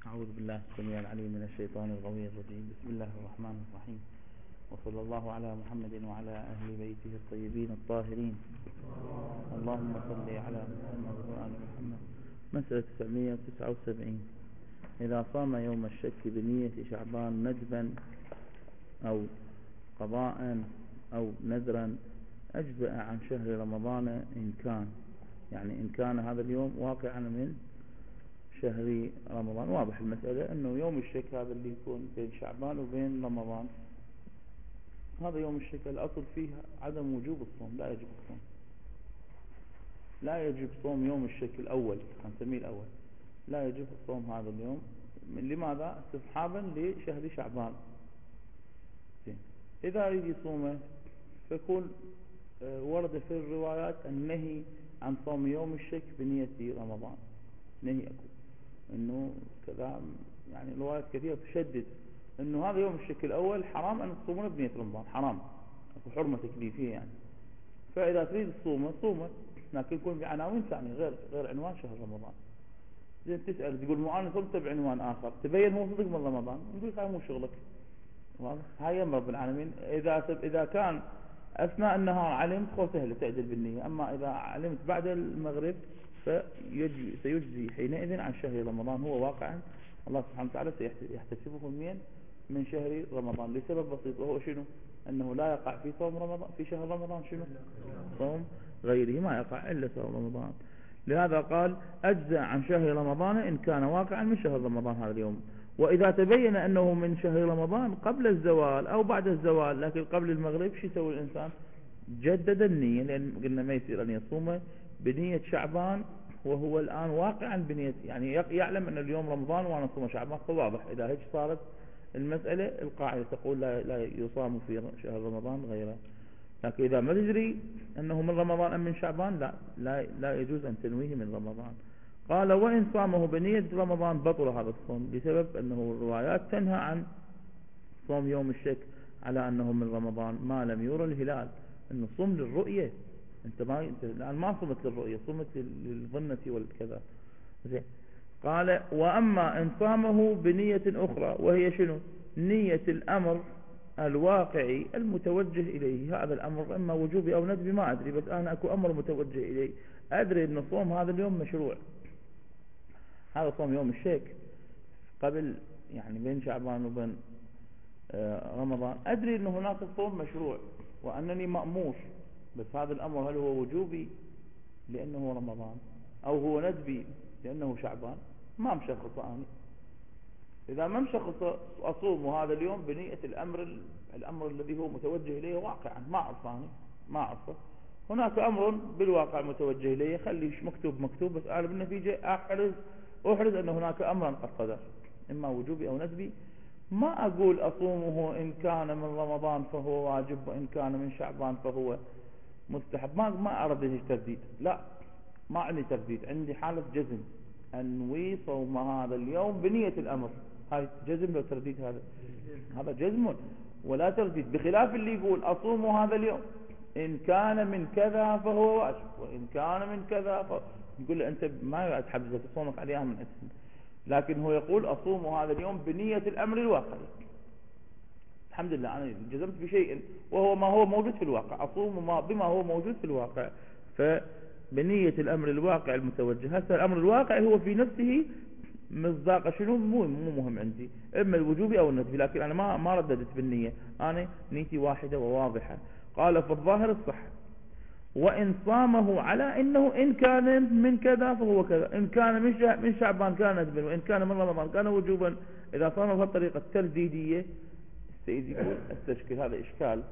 أعوذ بالله السميع العليم من الشيطان الغوي الرجيم. بسم الله الرحمن الرحيم، وصلى الله على محمد وعلى أهل بيته الطيبين الطاهرين. اللهم صل على محمد وآل محمد. مسألة 979. إذا صام يوم الشك بنية شعبان ندبا أو قضاء أو نذرا أجزأ عن شهر رمضان إن كان هذا اليوم واقعا من شهر رمضان. واضح المسألة أنه يوم الشك هذا اللي يكون بين شعبان وبين رمضان، هذا يوم الشك الأصل فيه عدم وجوب الصوم، لا يجب الصوم، لا يجب صوم يوم الشك الأول، نسميه الأول، لا يجب الصوم هذا اليوم. لماذا؟ استصحابا لشهر شعبان. إذا يريد يصومه فيكون ورد في الروايات النهي عن صوم يوم الشك بنية رمضان، نهي انه كذا، يعني الروايات كثيرة تشدد انه هذا يوم الشك الاول حرام ان تصومون بنية رمضان، حرام، اكو حرمة تكليفية يعني. فاذا تريد تصومه صومه، لكن يكون بعناوين ثانية غير عنوان شهر رمضان. زين تسأل تقول مو انا صمت بعنوان اخر، تبين هو صدق من رمضان، يقول هاي مو شغلك، واضح؟ هاي امر بالعالمين. اذا كان اثناء النهار علمت خو سهل تعدل بالنية، اما اذا علمت بعد المغرب سيجزي حينئذ عن شهر رمضان، هو واقعا الله سبحانه وتعالى سيحتسبه من شهر رمضان لسبب بسيط، وهو شنو؟ أنه لا يقع في صوم رمضان في شهر رمضان شنو؟ صوم غيره، ما يقع إلا صوم رمضان. لهذا قال أجزأ عن شهر رمضان إن كان واقعا من شهر رمضان هذا اليوم. وإذا تبين أنه من شهر رمضان قبل الزوال أو بعد الزوال، لكن قبل المغرب، شو يسوي الإنسان؟ جدد النية، لأن قلنا ما يصير أن يصوم بنية شعبان وهو الآن واقعا بنية، يعني يعلم أن اليوم رمضان وأنا صوم شعبان، فواضح. إذا هيك صارت المسألة، القاعدة تقول لا يصام في شهر رمضان غيره. لكن إذا ما تدري أنه من رمضان أم من شعبان، لا يجوز أن تنويه من رمضان. قال وإن صامه بنية رمضان بطل هذا الصوم، بسبب أنه الروايات تنهى عن صوم يوم الشك على أنه من رمضان ما لم يرى الهلال، أنه صوم للرؤية، انت الآن ما صمت للرؤية، صمت للظنة والكذا. زين. قال وأما إن صامه بنية أخرى، وهي شنو؟ نية الأمر الواقعي المتوجه إليه. هذا الأمر إما وجوبي أو ندبي ما أدري، بس أنا أكو أمر متوجه إليه، أدري أن صوم هذا اليوم مشروع، هذا صوم يوم الشك قبل، يعني بين شعبان وبين رمضان، أدري أن هناك صوم مشروع وأنني مأمور، بس هذا الأمر هل هو وجوبي لأنه رمضان أو هو ندبي لأنه شعبان؟ ما مشخص أنا. إذا ما مشخص أصوم هذا اليوم بنية الأمر الذي هو متوجه إليه واقعا، ما أعرفه. هناك أمر بالواقع متوجه إليه، خليه مكتوب، بس أنا بالنتيجة أحرز أن هناك أمرا قد قدر، إما وجوبي أو ندبي. ما أقول أصومه إن كان من رمضان فهو واجب، وإن كان من شعبان فهو مستحب. ما أرد ترديد، لا، ما عندي ترديد، عندي حالة جزم، أنوي صوم هذا اليوم بنية الأمر. هاي جزم لو ترديد؟ هذا جزم ولا ترديد، بخلاف اللي يقول أصوم هذا اليوم إن كان من كذا فهو واجب، وإن كان من كذا يقول له أنت ما تحبذ تصومك عليها من أسفل، لكن هو يقول أصوم هذا اليوم بنية الأمر الواقعي. الحمد لله أنا جزمت بشيء وهو ما هو موجود في الواقع، أصوم بما هو موجود في الواقع، فبنية الأمر الواقع المتوجه. هذا الأمر الواقع هو في نفسه مصداق شنو؟ مو مهم عندي، إما الوجوبي أو الندبي، لكن أنا ما رددت بالنية، أنا نيتي واحدة وواضحة. قال فالظاهر الصح. وإن صامه على إنه إن كان من كذا فهو كذا، إن كان من شعبان كان ندبا، وإن كان من رمضان كان وجوبا. إذا صامه بهالطريقة الترديدية، السيد يقول استشكل هذا إشكال،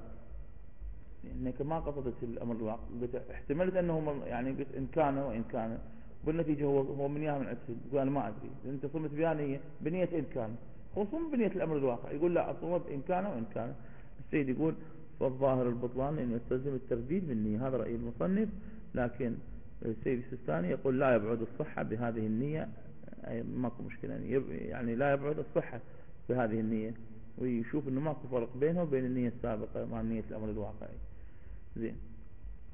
لأنك ما قصدت الأمر الواقع، احتملت أنه يعني قلت إن كان وإن كان، بالنتيجة هو من ياها من أسفل، يقول أنا ما أدري، أنت صمت بنية إن كان، هو صم بنية الأمر الواقع، يقول لا أصوم بإن كان وإن كان. السيد يقول فالظاهر البطلان إنه يستلزم الترديد بالنية، هذا رأي المصنف. لكن السيد السيستاني يقول لا يبعد الصحة بهذه النية، ماكو مشكلة، يعني لا يبعد الصحة بهذه النية، ويشوف انه ماكو فرق بينه وبين النية السابقة مع نية الأمر الواقعي. زين.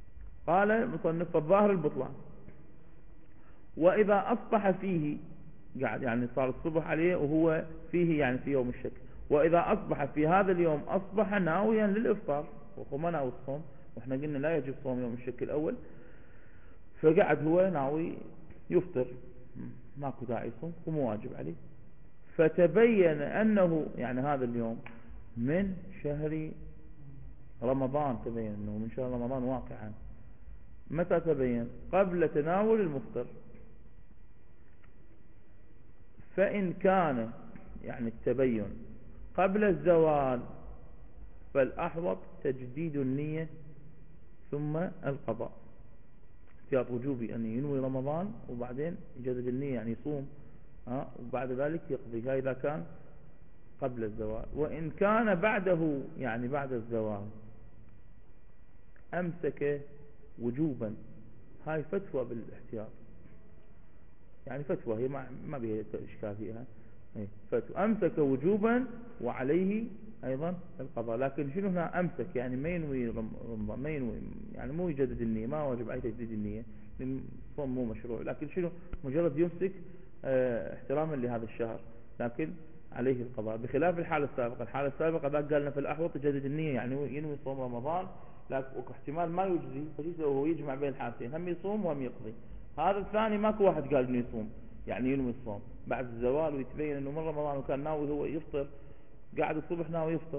قال المصنف فالظاهر البطلان. وإذا أصبح فيه قاعد يعني صار الصبح عليه وهو فيه يعني في يوم الشك. وإذا أصبح في هذا اليوم أصبح ناويا للإفطار وهو ما ناوي الصوم، وإحنا قلنا لا يجب صوم يوم الشك الأول، فقعد هو ناوي يفطر ماكو داعي يصوم ومو واجب عليه. فتبين أنه يعني هذا اليوم من شهر رمضان، تبين أنه من شهر رمضان واقعا. متى تبين؟ قبل تناول المفطر. فإن كان يعني التبين قبل الزوال فالأحوط تجديد النية ثم القضاء، احتياط وجوبي أن ينوي رمضان وبعدين يجدد النية يعني يصوم وبعد ذلك يقضي. هذا إذا كان قبل الزوال. وإن كان بعده يعني بعد الزوال أمسك وجوبا. هاي فتوى بالاحتياط، يعني فتوى هي ما بها إشكال فيها، فتوى أمسك وجوبا وعليه أيضا القضاء. لكن شنو هنا أمسك؟ يعني ما ينوي رمضان، ما ينوي يعني مو يجدد النية، ما واجب عليه تجديد النية لأن الصوم مو مشروع، لكن شنو مجرد يمسك احتراما لهذا الشهر، لكن عليه القضاء. بخلاف الحالة السابقة. الحالة السابقة ذاك قالنا في الأحوط يجدد النية يعني ينوي صوم رمضان، لكن احتمال ما يجزي فهو يجمع بين الحالتين، هم يصوم وهم يقضي. هذا الثاني ماكو واحد قال انه يصوم يعني ينوي الصوم بعد الزوال ويتبين انه من رمضان وكان ناوي هو يفطر، قاعد الصبح ناوي يفطر،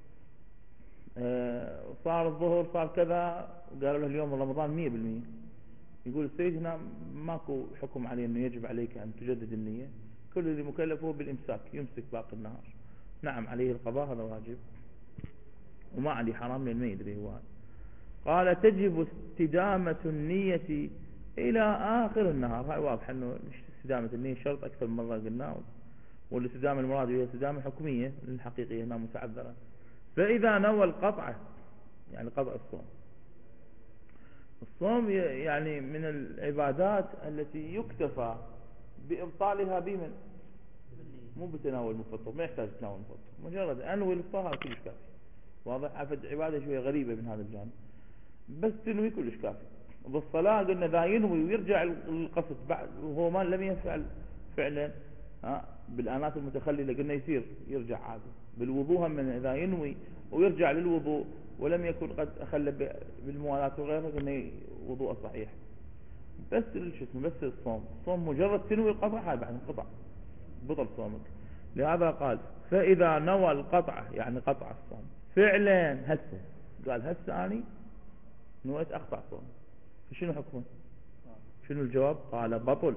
صار الظهر صار كذا وقالوا له اليوم رمضان 100%. يقول السيد هنا ماكو حكم عليه انه يجب عليك ان تجدد النية، كل اللي مكلف هو بالامساك، يمسك باقي النهار. نعم عليه القضاء، هذا واجب وما عليه حرام لأن ما يدري هو. قال تجب استدامة النية إلى آخر النهار. هاي واضح أنه استدامة النية شرط أكثر من مرة قلنا، والاستدامة المراد هي استدامة حكمية الحقيقية هنا متعذرة. فإذا نوى القطع يعني قطع الصوم. الصوم يعني من العبادات التي يكتفى بإبطالها بمن؟ مو بتناول المفطر، ما يحتاج تناول المفطر، مجرد أنوي الإفطار كلش كافي. واضح؟ عفد عبادة شوية غريبة من هذا الجانب، بس تنوي كلش كافي. بالصلاة قلنا ذا ينوي ويرجع القصد بعد وهو ما لم يفعل فعلا بالآنات المتخللة قلنا يصير يرجع عادي. بالوضوء من إذا ينوي ويرجع للوضوء ولم يكن قد أخل بالموالاة وغيرها قلنا وضوء صحيح. بس بس الصوم مجرد تنوي القطع هاي بعد انقطع بطل صومك. لهذا قال فإذا نوى القطع يعني قطع الصوم فعلا هسه، قال هسه أنا نويت أقطع صوم، فشنو حكمه؟ شنو الجواب؟ قال بطل.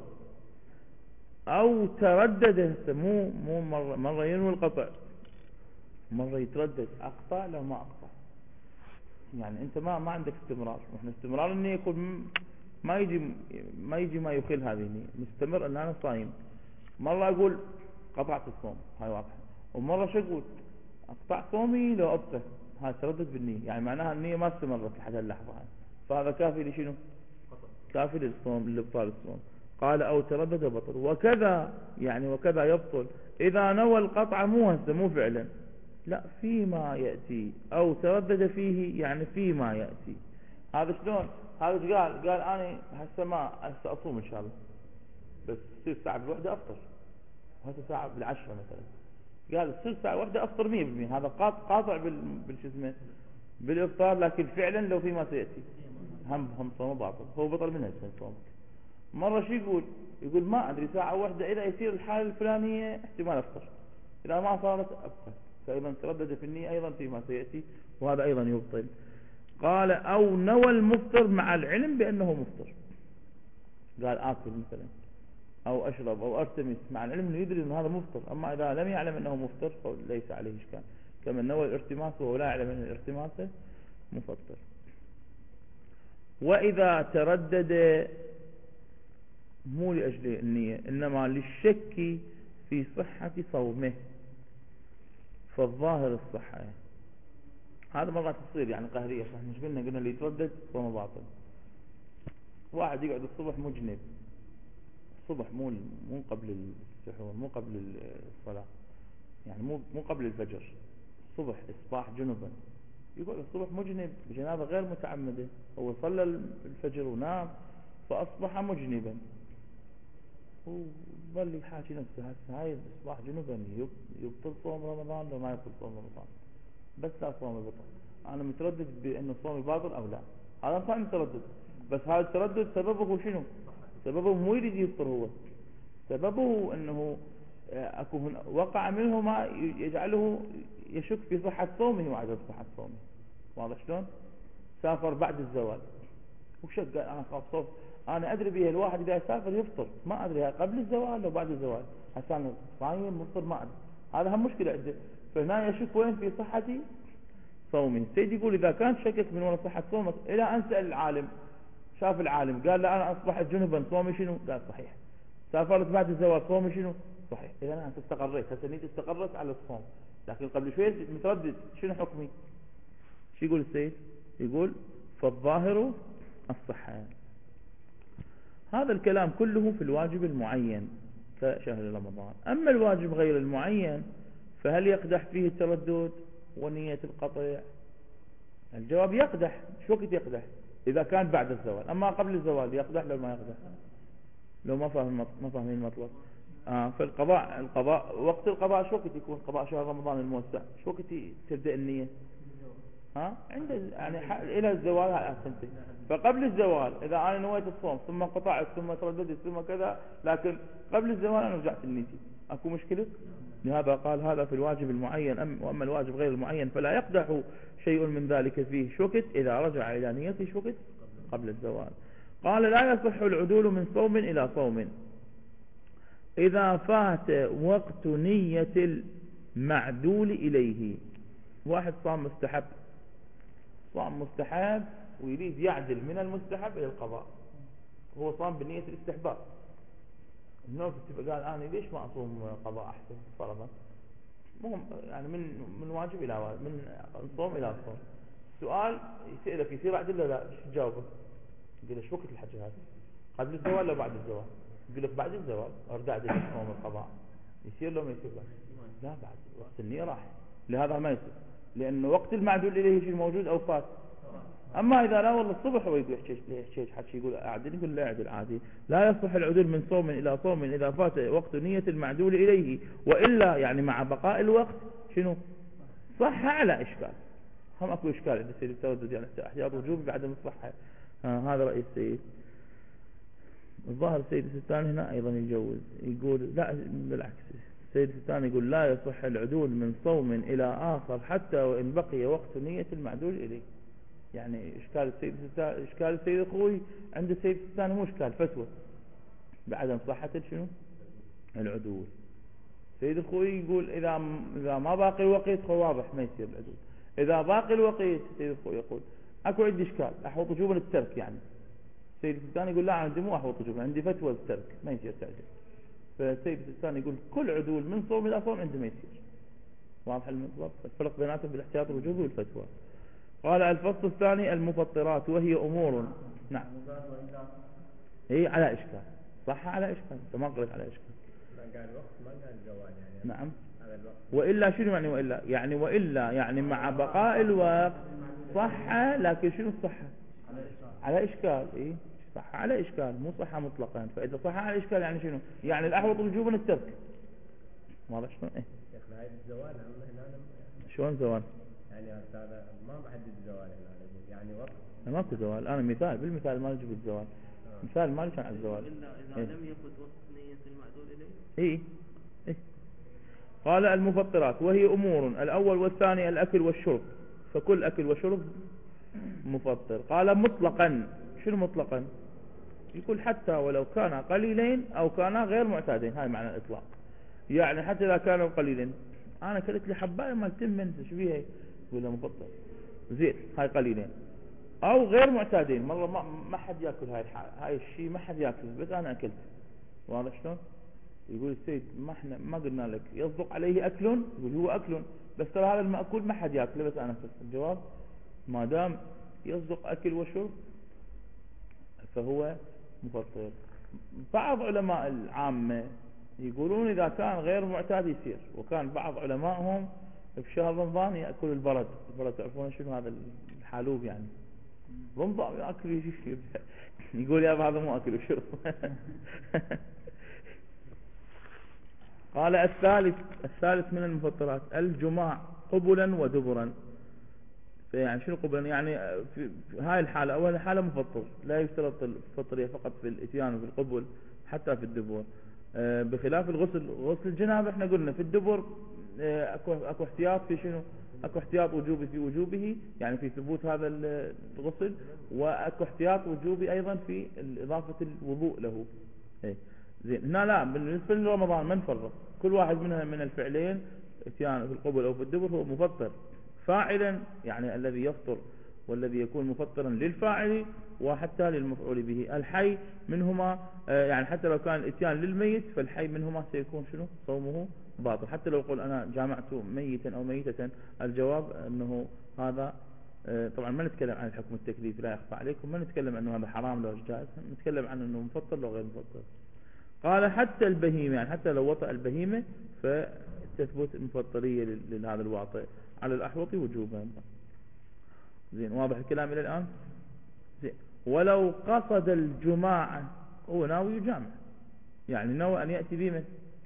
أو تردد، مو مرة ينوي القطع مرة يتردد أقطع لو ما أقطع. يعني أنت ما عندك استمرار، وإحنا استمرار إنه يكون ما يجي ما يخل هذه النية، مستمر إن أنا صايم. مرة أقول قطعت الصوم هاي واضحة، ومرة شو أقول أقطع صومي لو أبقى، هاي تردد بالنية، يعني معناها النية ما استمرت لحد اللحظة هاي، فهذا كافي لشنو؟ كافي للصوم لإبطال الصوم. قال أو تردد بطل. وكذا يعني وكذا يبطل إذا نوى القطع مو هسه مو فعلا، لا فيما يأتي. أو تردد فيه يعني فيما يأتي. هذا شلون؟ هذا قال أنا هسه أصوم إن شاء الله، بس تصير ساعة بالوحدة أفطر، وهسه ساعة بالعشرة مثلا، قال تصير ساعة واحدة أفطر 100%. هذا قاطع بالشسمة بالإفطار، لكن فعلا لو فيما سيأتي هم صوم باطل، هو بطل منها صومك. مرة شو يقول ما أدري ساعة واحدة إذا يصير الحالة الفلانية احتمال أفطر، إذا ما صارت أبقى، فأيضا تردد في النية أيضا فيما سيأتي، وهذا أيضا يبطل. قال أو نوى المفطر مع العلم بأنه مفطر، قال آكل مثلا أو أشرب أو أرتمس مع العلم أنه يدري أن هذا مفطر. أما إذا لم يعلم أنه مفطر فليس عليه إشكال، كما نوى الارتماس وهو لا يعلم أن الارتماس مفطر. وإذا تردد مو لأجل النية إنما للشك في صحة صومه فالظاهر الصحة. هذا مرات تصير يعني قهرية، مش قلنا اللي يتردد صومه باطل. واحد يقعد الصبح مجنب، الصبح مو قبل السحور، مو قبل الصلاة، يعني مو قبل الفجر، الصبح إصباح جنبا، يقعد الصبح مجنب بجنابة غير متعمدة، هو صلى الفجر ونام فأصبح مجنبا، يظل يحاكي نفسه هسه هاي الإصباح جنوبا يبطل صوم رمضان لو ما يبطل صوم رمضان، بس لا صوم البطل. أنا متردد بأنه صومي باطل أو لا، هذا صحيح متردد، بس هذا التردد سببه شنو؟ سببه مو يريد يفطر، هو سببه أنه أكو وقع منه ما يجعله يشك في صحة صومه وعدم صحة صومه. واضح شلون؟ سافر بعد الزوال وشك قال أنا خاف صوم، أنا أدري به الواحد إذا يسافر يفطر، ما أدري قبل الزوال أو بعد الزوال، حسان صايم مفطر ما أدري، هذا هم مشكلة عنده. فهنا يشك وين في صحة صومه. السيد يقول إذا كان شكك من وين صحة صومك إلى أن سأل العالم، شاف العالم قال لا أنا أصبحت جنبا صومي شنو؟ قال صحيح. سافرت بعد الزوال صومي شنو؟ صحيح. إذا أنت استقريت، هسه نيت استقرت على الصوم، لكن قبل شوي متردد شنو حكمي؟ شو يقول السيد؟ يقول فالظاهر الصحة. هذا الكلام كله في الواجب المعين كشهر رمضان. أما الواجب غير المعين فهل يقدح فيه التردد ونية القطع؟ الجواب يقدح. شو وقت يقدح؟ إذا كان بعد الزوال. أما قبل الزوال يقدح لو ما يقدح؟ لو ما فاهمين المطلب. القضاء وقت القضاء شو وقت يكون قضاء شهر رمضان الموسع؟ شو وقت تبدأ النية؟ عند يعني إلى الزوال على سنتين. فقبل الزوال إذا أنا نويت الصوم ثم قطعت ثم ترددت ثم كذا، لكن قبل الزوال أنا رجعت النيتي، أكو مشكلة؟ لهذا قال هذا في الواجب المعين. وأما الواجب غير المعين فلا يقدح شيء من ذلك فيه شكت إذا رجع إلى نيته شكت قبل الزوال. قال لا يصح العدول من صوم إلى صوم إذا فات وقت نية المعدول إليه. واحد صام مستحب ويريد يعدل من المستحب إلى القضاء، هو صام بنية الاستحباب، النوع قال أنا ليش ما أصوم قضاء أحسن فرضا، مهم يعني من واجب إلى واجب، من صوم إلى صوم. سؤال يسألك يصير عدل لا شو تجاوبه؟ يقول شو وقت الحج هذا؟ قبل الزوال ولا بعد الزوال؟ يقول لك بعد الزوال أرد أعدل صوم القضاء، يصير لو ما يصير؟ لا بعد وقت النية راح، لهذا ما يصير، لأنه وقت المعدول إليه شيء موجود أو فات. أما إذا لا والله الصبح هو يقول حكي يقول أعدل، يقول لا أعدل عادي. لا يصح العدول من صوم إلى صوم إذا فات وقت نية المعدول إليه، وإلا يعني مع بقاء الوقت شنو صح على إشكال. هم أكو إشكال عند السيد التردد، يعني احتياط وجوبي بعدم الصحة. هذا رأي السيد. الظاهر السيد الستاني هنا أيضا يجوز، يقول لا بالعكس، السيد الستاني يقول لا يصح العدول من صوم إلى آخر حتى وإن بقي وقت نية المعدول إليه. يعني إشكال السيد الخوي عند السيد الستاني مو إشكال، فتوى بعدم صحة شنو العدول. السيد الخوي يقول إذا ما باقي الوقت هو واضح ما يصير العدول. إذا باقي الوقت السيد الخوي يقول أكو عندي إشكال أحوط وجوبا الترك، يعني السيد الستاني يقول لا عندي مو أحوط وجوبا، عندي فتوى الترك ما يصير تعدل. فالسيد الستاني يقول كل عدول من صوم إلى صوم عنده ما يصير. واضح المطلب؟ الفرق بيناتهم بالاحتياط الوجوبي والفتوى. قال الفصل الثاني المفطرات وهي أمور. نعم هي على إشكال، صح على إشكال، أنت ما قلت على إشكال، ما قال وقت ما قال زوال يعني. نعم على الوقت. وإلا شنو يعني وإلا يعني مع بقاء الوقت صحة، لكن شنو الصحة على إشكال. إيه صحة على إشكال مو صحة مطلقا. فإذا صحة على إشكال يعني شنو؟ يعني الأحوط وجوبا الترك. واضح شلون؟ إيه هاي الزوال هنا شلون زوال؟ يعني هذا ما بحدد الزوال هنا، يعني وقت ماكو زوال. أنا مثال بالمثال ما نجيب الزوال، مثال ما كان على الزوال. إذا لم يفت وقت نية المعدول إليه. إيه. قال المفطرات وهي أمور، الأول والثاني الأكل والشرب، فكل أكل وشرب مفطر. قال مطلقا. شنو مطلقا؟ يقول حتى ولو كان قليلين أو كان غير معتادين، هاي معنى الإطلاق. يعني حتى إذا كانوا قليلين، أنا كلت لي حباية مال تمن شو بيها يقول له مفطر زين، هاي قليلين أو غير معتادين، مرة ما حد يأكل هاي الشيء، ما حد يأكل بس أنا أكلت. واضح شلون؟ يقول السيد ما قلنا لك يصدق عليه أكل، يقول هو أكل بس ترى هذا المأكول ما حد يأكله بس أنا أكلت. الجواب ما دام يصدق أكل وشرب فهو مفطر. بعض علماء العامة يقولون إذا كان غير معتاد يصير، وكان بعض علمائهم في شهر رمضان يأكل البرد تعرفون شنو هذا الحالوب يعني رمضان يأكل يقول يا هذا مو أكل وشرب. قال الثالث من المفطرات الجماع قبلا ودبرا. يعني شنو قبلا؟ يعني في هاي الحالة، أول حالة مفطر، لا يشترط الفطرية فقط في الإتيان وفي القبل، حتى في الدبر. بخلاف غسل الجنابة احنا قلنا في الدبر اكو احتياط في شنو؟ اكو احتياط وجوبي في وجوبه، يعني في ثبوت هذا الغسل، واكو احتياط وجوبي ايضا في اضافة الوضوء له. زين، هنا لا، بالنسبة لرمضان ما نفرق، كل واحد منها من الفعلين اتيان في القبل او في الدبر هو مفطر فاعلا، يعني الذي يفطر والذي يكون مفطرا للفاعل وحتى للمفعول به. الحي منهما يعني حتى لو كان الاتيان للميت، فالحي منهما سيكون شنو؟ صومه باطل. حتى لو قل انا جامعت ميتا او ميتة، الجواب انه هذا طبعا ما نتكلم عن الحكم التكليفي، لا يخفى عليكم، ما نتكلم انه هذا حرام لو جائز، نتكلم عن انه مفطر لو غير مفطر. قال حتى البهيمة، يعني حتى لو وطأ البهيمة فتثبت المفطرية لهذا الواطئ على الأحوط وجوبا. زين، واضح الكلام إلى الآن؟ زين، ولو قصد الجماعة، هو ناوي يجامع، يعني ناوي أن يأتي بمن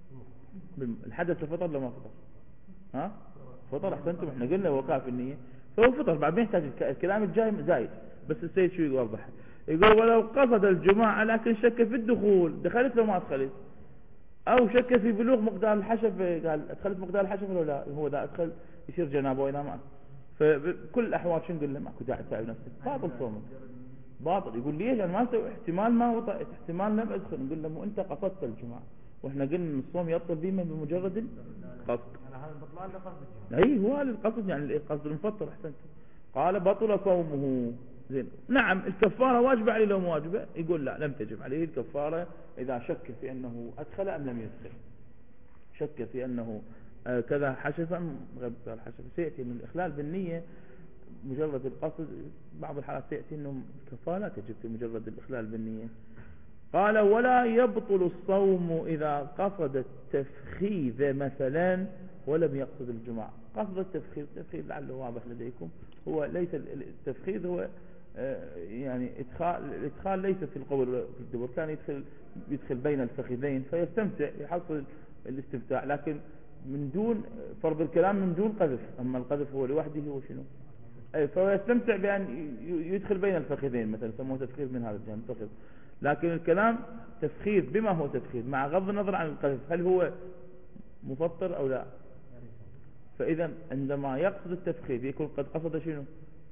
الحدث الفطر لو ما فطر، ها فطر، أحسنتم، احنا قلنا وقع في النية، فهو فطر، بعد ما يحتاج الكلام الجاي زايد، بس السيد شو يوضح؟ يقول ولو قصد الجماعة لكن شك في الدخول، دخلت لو ما دخلت، او شك في بلوغ مقدار الحشف، قال ادخلت مقدار الحشف ولا لا، هو ذا ادخل يصير جنابه ولا ما، فبكل الاحوال شو نقول له؟ ماكو داعي تتعب نفسك، باطل صومك باطل. يقول ليش؟ انا ما احتمال ما وطأت، احتمال لم ادخل. نقول له مو انت قصدت الجماعة، واحنا قلنا ان الصوم يبطل بما بمجرد القصد. هذا البطلان لقصد الجماعة. اي هو القصد، يعني قصد المفطر. احسنت. قال بطل صومه. زين، نعم الكفارة واجبة عليه لو واجبة؟ يقول لا، لم تجب عليه الكفارة إذا شك في أنه أدخل أم لم يدخل، شك في أنه كذا حشف أم غير الحشف. سيأتي من الإخلال بالنية مجرد القصد، بعض الحالات سيأتي أنه الكفارة لا تجب في مجرد الإخلال بالنية. قال ولا يبطل الصوم إذا قصد التفخيذ مثلا ولم يقصد الجماع. قصد التفخيذ لعله واضح لديكم، هو ليس التفخيذ، هو يعني الإدخال ليس في القبل في الدبر، كان يدخل بين الفخذين فيستمتع، يحصل الاستمتاع، لكن من دون فرض الكلام، من دون قذف. أما القذف هو لوحده، هو شنو؟ فهو يستمتع بأن يدخل بين الفخذين مثلا، سموه تفخيذ من هذا الجانب تفخيذ. لكن الكلام تفخيذ بما هو تفخيذ، مع غض النظر عن القذف، هل هو مفطر أو لا؟ فإذا عندما يقصد التفخيذ يكون قد قصد شنو؟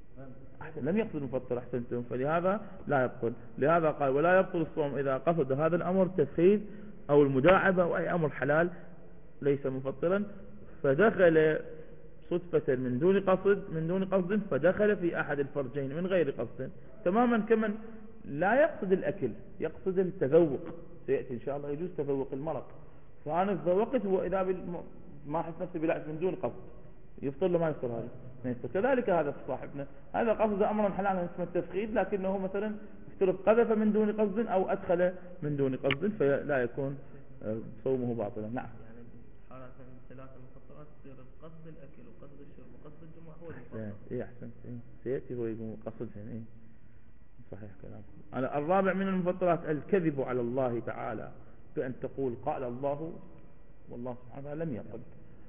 لم يقصد المفطر. أحسنتم، فلهذا لا يبطل. لهذا قال ولا يبطل الصوم إذا قصد هذا الأمر التفخيذ أو المداعبة أو أي أمر حلال ليس مفطرا، فدخل صدفة من دون قصد فدخل في أحد الفرجين من غير قصد، تماما كمن لا يقصد الأكل، يقصد التذوق. سيأتي إن شاء الله يجوز تذوق المرق، فأنا تذوقت وإذا ما أحس نفسي بلعب من دون قصد، يفطر له ما يفطر هذا. فكذلك هذا في صاحبنا، هذا قصد أمرا حلالا اسمه التفخيذ، لكنه مثلا افترض قذف من دون قصد أو أدخل من دون قصد، فلا يكون صومه باطلا. نعم. يعني حالة ثلاثة مفطرات تصير قصد الأكل وقصد الشرب وقصد الجماع هو المفطر. إيه أحسن. سيأتي هو يقول قصد يعني صحيح كلام. الرابع من المفطرات الكذب على الله تعالى، بأن تقول قال الله والله سبحانه وتعالى لم يقل،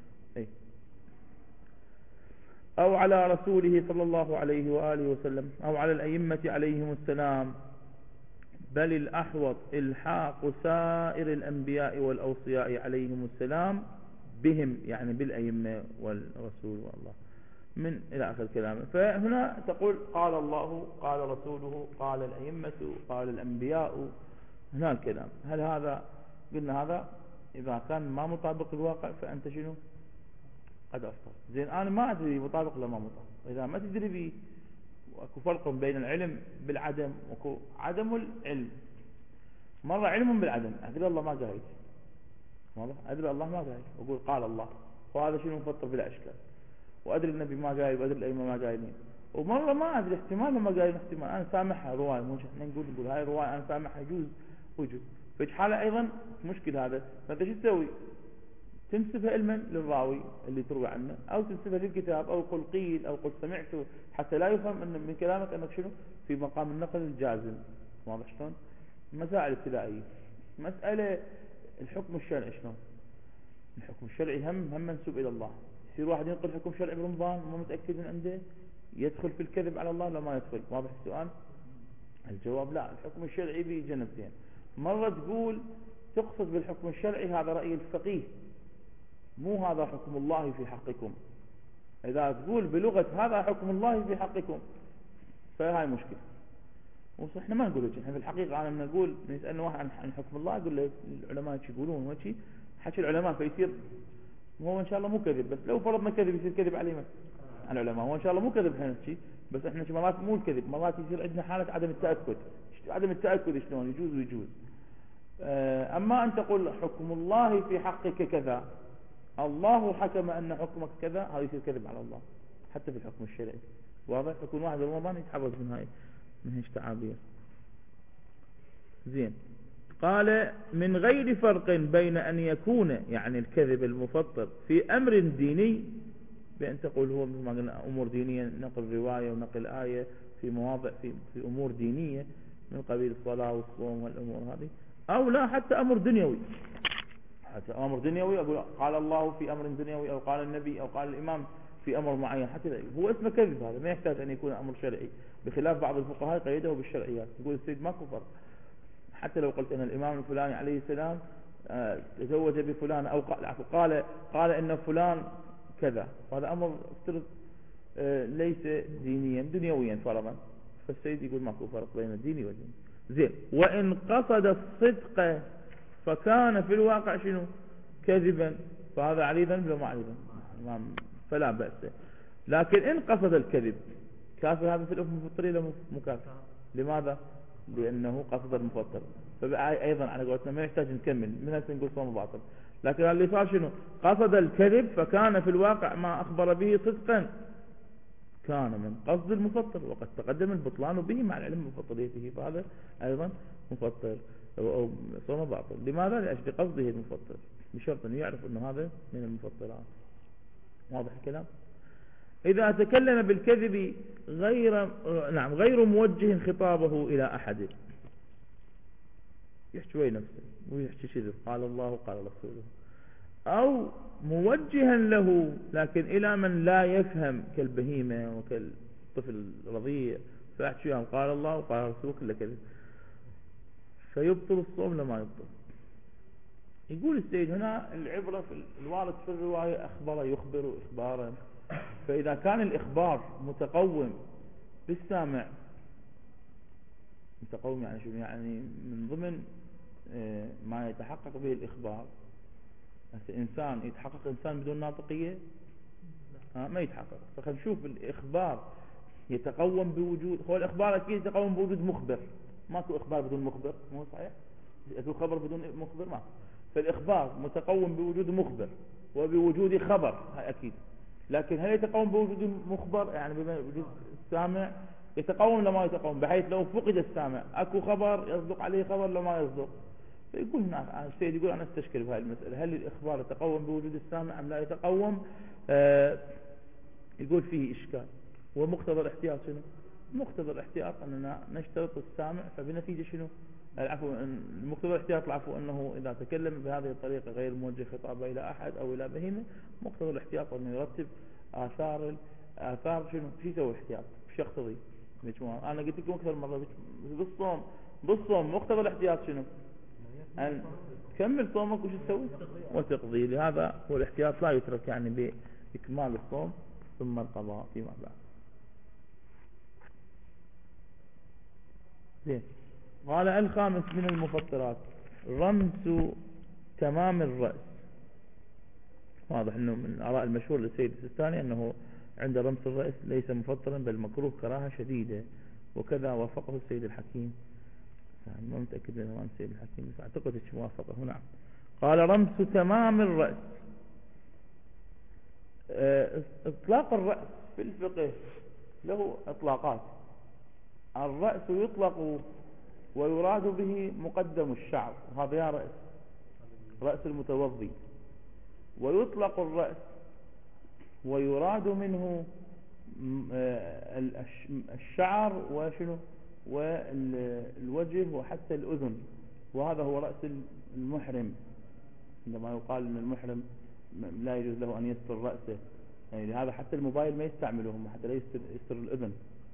أو على رسوله صلى الله عليه وآله وسلم، أو على الأئمة عليهم السلام، بل الأحوط إلحاق سائر الأنبياء والأوصياء عليهم السلام بهم، يعني بالأئمة والرسول والله، من إلى آخر كلامه. فهنا تقول قال الله قال رسوله قال الأئمة قال الأنبياء، هنا الكلام. هل هذا قلنا هذا إذا كان ما مطابق الواقع فأنت شنو؟ قد أفطر. زين، أنا ما أدري مطابق ولا ما مطابق. إذا ما تدري بي، وأكو فرق بين العلم بالعدم وأكو عدم العلم. مرة علم بالعدم، أدري الله ما قايل، واضح؟ أدري الله ما قايل، أقول قال الله، وهذا شنو مفطر بلا إشكال، وأدري النبي ما قايل وأدري الأئمة ما قايلين. ومرة ما أدري، احتمال ما قايلين، احتمال أنا سامحها رواية، مو احنا نقول هاي رواية أنا سامحها يجوز وجوز. في حالة أيضا مشكل هذا، فأنت شو تسوي؟ تنسبها علما للراوي اللي تروي عنه، أو تنسبها للكتاب، أو قل قيل أو قل سمعته، حتى لا يفهم أن من كلامك أنك شنو في مقام النقل الجازم. واضح شلون؟ مسائل ابتدائية. مسألة الحكم الشرعي شلون؟ الحكم الشرعي هم منسوب إلى الله. يصير واحد ينقل حكم شرعي برمضان وما متأكد من عنده، يدخل في الكذب على الله ولا ما يدخل؟ واضح السؤال؟ الجواب لا. الحكم الشرعي به جنبتين. مرة تقول تقصد بالحكم الشرعي هذا رأي الفقيه، مو هذا حكم الله في حقكم. إذا تقول بلغة هذا حكم الله في حقكم فهاي مشكلة. احنا ما نقول احنا في الحقيقة أنا نقول نسألنا واحد عن حكم الله يقول له العلماء يقولون وشي حكي العلماء فيصير هو إن شاء الله مو كذب، بس لو فرضنا كذب يصير كذب عليه على العلماء. هو إن شاء الله مو كذب احنا شيء، بس احنا مرات مو الكذب، مرات يصير عندنا حالة عدم التأكد. عدم التأكد شلون يجوز ويجوز. أما أن تقول حكم الله في حقك كذا، الله حكم أن حكمك كذا، هذا يصير كذب على الله حتى في الحكم الشرعي. واضح؟ يكون واحد رمضان يتحفظ من هيش تعابير. زين. قال من غير فرق بين أن يكون يعني الكذب المفطر في أمر ديني، بأن تقول هو مثل ما قلنا أمور دينية، نقل رواية ونقل آية في مواضع في أمور دينية من قبيل الصلاة والصوم والأمور هذه، أو لا حتى أمر دنيوي. حتى أمر دنيوي أقول قال الله في أمر دنيوي، أو قال النبي أو قال الإمام في أمر معين، حتى هو اسمه كذب. هذا ما يحتاج أن يكون أمر شرعي، بخلاف بعض الفقهاء قيده بالشرعيات. يقول السيد ماكو فرق، حتى لو قلت أن الإمام الفلاني عليه السلام تزوج بفلان، أو قال إن فلان كذا، وهذا أمر افترض ليس دينيا دنيويا فرضا، فالسيد يقول ماكو فرق بين الديني والديني. زين. وإن قصد الصدق فكان في الواقع شنو؟ كذبا، فهذا عليه ذنب ولا ما عليه ذنب؟ فلا بأس. لكن إن قصد الكذب كافر هذا في الحكم المفطر ولا مو كافر؟ لماذا؟ لأنه قصد المفطر. فأيضا على قولتنا ما يحتاج نكمل من هسه نقول صوم باطل. لكن اللي صار شنو؟ قصد الكذب فكان في الواقع ما أخبر به صدقا كان من قصد المفطر، وقد تقدم البطلان به مع العلم بفطريته، فهذا أيضا مفطر أو صوم باطل. لماذا؟ لأجل قصده المفطر، بشرط أن يعرف أنه هذا من المفطرات. واضح الكلام؟ إذا تكلم بالكذب غير موجه خطابه إلى أحد، يحكي نفسه ويحكي شذب، قال الله قال رسوله، أو موجها له لكن إلى من لا يفهم كالبهيمة وكالطفل الرضيع، فيحكي قال الله وقال رسوله كله كذب، فيبطل الصوم لما يبطل. يقول السيد هنا العبرة في الوارد في الرواية أخبر يخبر إخبارا، فإذا كان الإخبار متقوم بالسامع، متقوم يعني شو يعني من ضمن ما يتحقق به الإخبار. إنسان يتحقق إنسان بدون ناطقية ما يتحقق. فخلينا نشوف الإخبار يتقوم بوجود، هو الإخبار أكيد يتقوم بوجود مخبر، ماكو إخبار بدون مخبر، مو صحيح؟ يكون خبر بدون مخبر ما. فالإخبار متقوم بوجود مخبر وبوجود خبر، هاي أكيد. لكن هل يتقوم بوجود مخبر يعني بوجود السامع؟ يتقوم لما يتقوم، بحيث لو فقد السامع اكو خبر يصدق عليه خبر لما يصدق. فيقول هنا السيد يقول انا استشكل بهذه المسألة، هل الإخبار يتقوم بوجود السامع ام لا يتقوم؟ يقول فيه إشكال. ومقتضى الاحتياط شنو؟ مقتضى الاحتياط أننا نشترط السامع، فبنتيجة شنو؟ العفو، مقتضى الاحتياط العفو أنه إذا تكلم بهذه الطريقة غير موجه خطابه إلى أحد أو إلى بهيمة، مقتضى الاحتياط أنه يرتب آثار شنو؟ شو يسوي احتياط؟ شو يقتضي؟ أنا قلت لكم أكثر مرة بالصوم مقتضى الاحتياط شنو؟ أن تكمل صومك وش تسوي؟ وتقضي. لهذا هو الاحتياط لا يترك يعني بإكمال الصوم ثم القضاء فيما بعد. زين. قال الخامس من المفطرات رمس تمام الرأس. واضح أنه من الآراء المشهور للسيد السيستاني أنه عند رمس الرأس ليس مفطرا بل مكروه كراهة شديدة، وكذا وافقه السيد الحكيم. ما متأكد من أمام السيد الحكيم بس أعتقد موافقه. نعم. قال رمس تمام الرأس. اطلاق الرأس في الفقه له اطلاقات. الرأس يطلق ويراد به مقدم الشعر، هذا يا رأس المتوضي. ويطلق الرأس ويراد منه الشعر وشنو والوجه وحتى الأذن، وهذا هو رأس المحرم. عندما يقال أن المحرم لا يجوز له أن يستر رأسه، يعني لهذا حتى الموبايل ما يستعملهم حتى لا يستر الأذن.